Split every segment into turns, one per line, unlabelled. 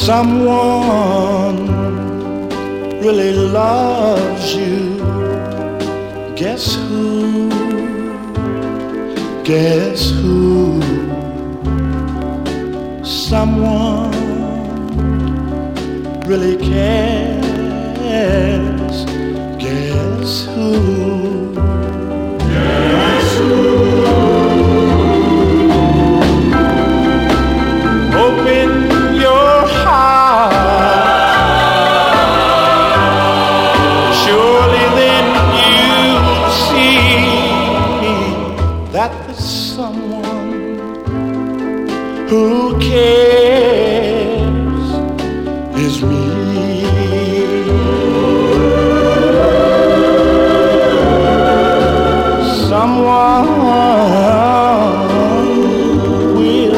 Someone really loves you. Guess who? Guess who? Someone really cares. Guess who? Guess who? Open your heart. Surely then you'll see that there's someone who cares is me. Someone will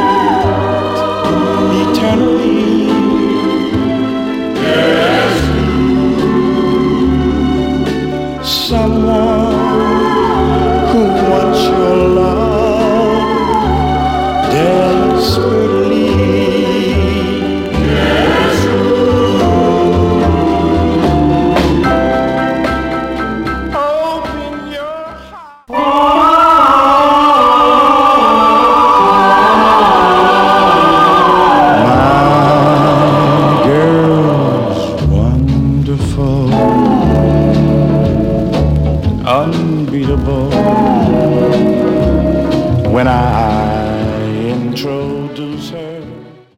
eternally. Yes. Someone